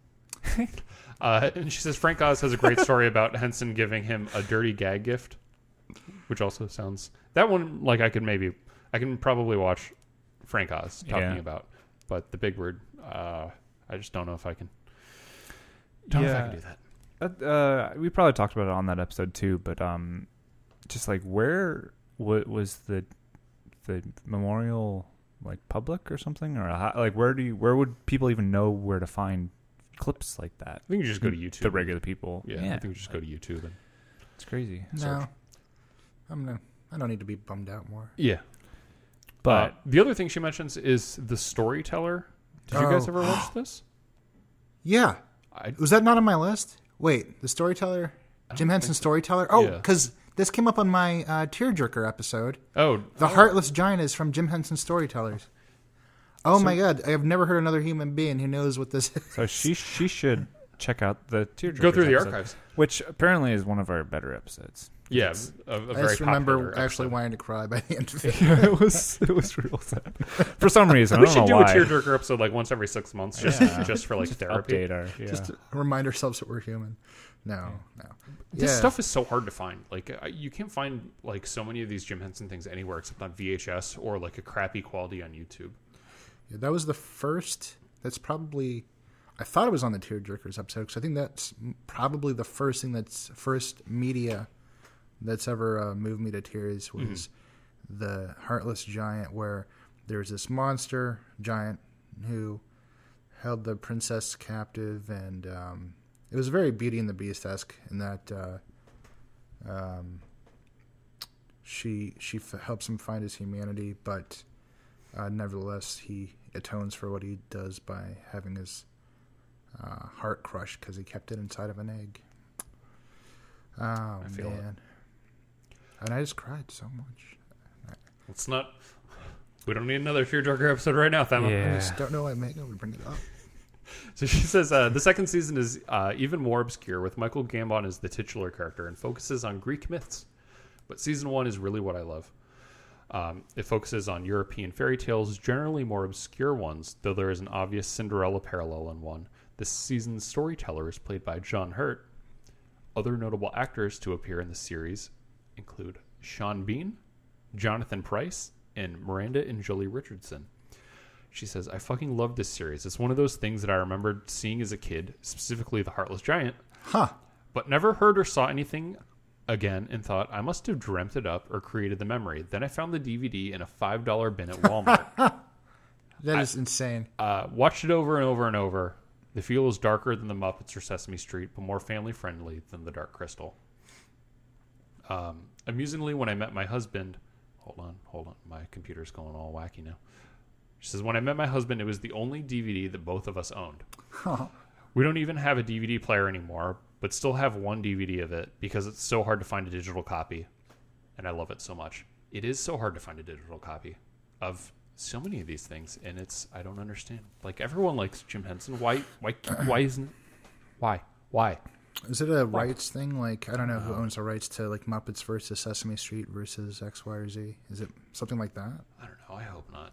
And she says Frank Oz has a great story about Henson giving him a dirty gag gift, which also sounds that one like I can probably watch Frank Oz talking about, but the Big Bird, I just don't know if I can. Don't know if I can do that. We probably talked about it on that episode too, but just like where was the memorial, like public or something, or like where would people even know where to find clips like that? I think you just go to YouTube. The regular people. Yeah, I think we just go to YouTube and it's crazy. No, I don't need to be bummed out more. yeah. But The other thing she mentions is the Storyteller. Did you guys ever watch this? Yeah, was that not on my list? Wait, the Storyteller, Jim Henson Storyteller. Oh, Yeah. because this came up on my Tearjerker episode. Oh, The Heartless Giant is from Jim Henson Storytellers. Oh my God, I have never heard another human being who knows what this is. so she should check out the Tearjerker. go through the archives. which apparently is one of our better episodes. Yeah, a I very just remember popular actually episode. wanting to cry by the end of it. it was real sad for some reason. We I should don't do know a why. tearjerker episode like once every 6 months, just for like therapy. Update our Just to remind ourselves that we're human. No. This stuff is so hard to find. Like you can't find like so many of these Jim Henson things anywhere except on VHS or like a crappy quality on YouTube. Yeah, that was the first. That's probably. I thought it was on the Tearjerkers episode because I think that's probably the first thing first media that's ever moved me to tears was the Heartless Giant, where there's this monster giant who held the princess captive, and it was very Beauty and the Beast-esque in that she helps him find his humanity, but nevertheless he atones for what he does by having his heart crushed because he kept it inside of an egg. Oh, feel it. man. And I just cried so much. It's not. We don't need another tearjerker episode right now, Thema. I Yeah. just don't know why Megan would bring it up. So she says the second season is even more obscure, with Michael Gambon as the titular character and focuses on Greek myths. But season 1 is really what I love. It focuses on European fairy tales, generally more obscure ones, though there is an obvious Cinderella parallel in one. This season's storyteller is played by John Hurt. Other notable actors to appear in the series include Sean Bean, Jonathan Pryce, and Miranda and Jolie Richardson. She says, I fucking love this series. It's one of those things that I remembered seeing as a kid, specifically The Heartless Giant, but never heard or saw anything again and thought, I must have dreamt it up or created the memory. Then I found the DVD in a $5 bin at Walmart. That is insane. Watched it over and over and over. The feel is darker than the Muppets or Sesame Street, but more family-friendly than The Dark Crystal. Amusingly, when I met my husband... Hold on. My computer's going all wacky now. She says, when I met my husband, it was the only DVD that both of us owned. We don't even have a DVD player anymore, but still have one DVD of it because it's so hard to find a digital copy. And I love it so much. It is so hard to find a digital copy of so many of these things, and I don't understand. Like, everyone likes Jim Henson. Why isn't... Why? Is it a rights thing? Like, I don't know who owns the rights to, like, Muppets versus Sesame Street versus X, Y, or Z. Is it something like that? I don't know. I hope not.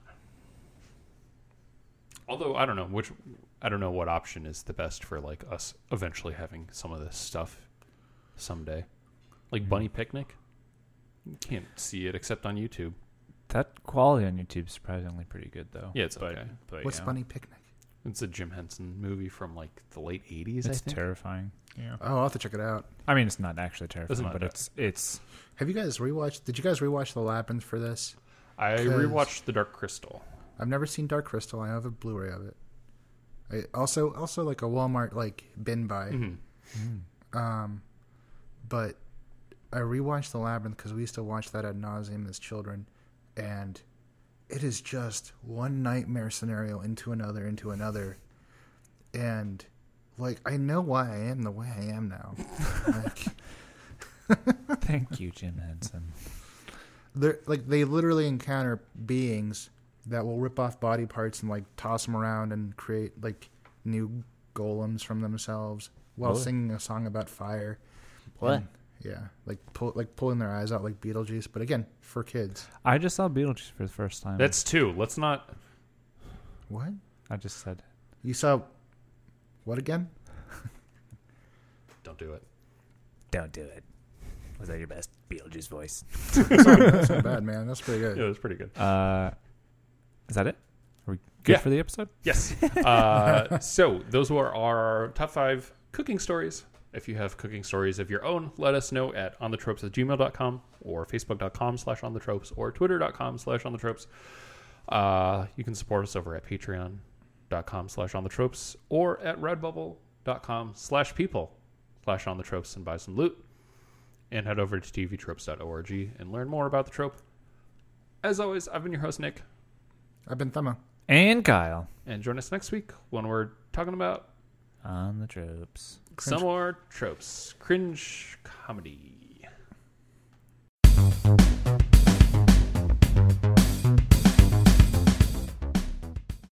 Although, I don't know what option is the best for, like, us eventually having some of this stuff someday. Like Bunny Picnic. You can't see it except on YouTube. That quality on YouTube is surprisingly pretty good, though. Yeah, it's okay. But What's Bunny Picnic? It's a Jim Henson movie from, like, the late 80s, I It's think. terrifying. Yeah. Oh, I'll have to check it out. I mean, it's not actually terrifying, It's not but bad. it's Have you guys rewatched? Did you guys rewatch The Labyrinth for this? I 'Cause- rewatched The Dark Crystal. I've never seen Dark Crystal. I have a Blu-ray of it. I also like a Walmart like bin buy. But I rewatched The Labyrinth because we used to watch that ad nauseum as children, and it is just one nightmare scenario into another, and like I know why I am the way I am now. Like, thank you, Jim Henson. they literally encounter beings that will rip off body parts and like toss them around and create like new golems from themselves while Really? singing a song about fire. What? And, yeah, like pulling their eyes out like Beetlejuice, but again for kids. I just saw Beetlejuice for the first time. That's two. Let's not. What? I just said. You saw what again? Don't do it. Don't do it. Was that your best Beetlejuice voice? That's not bad, man. That's pretty good. Yeah, it was pretty good. Is that it? Are we good Yeah. for the episode? Yes. So those were our top 5 cooking stories. If you have cooking stories of your own, let us know at onthetropes@gmail.com or facebook.com/onthetropes or twitter.com/onthetropes. You can support us over at patreon.com/onthetropes or at redbubble.com/people/onthetropes and buy some loot. And head over to tvtropes.org and learn more about the trope. As always, I've been your host, Nick. I've been Thumma. And Kyle. And join us next week when we're talking about On the Tropes. some more tropes. Cringe comedy.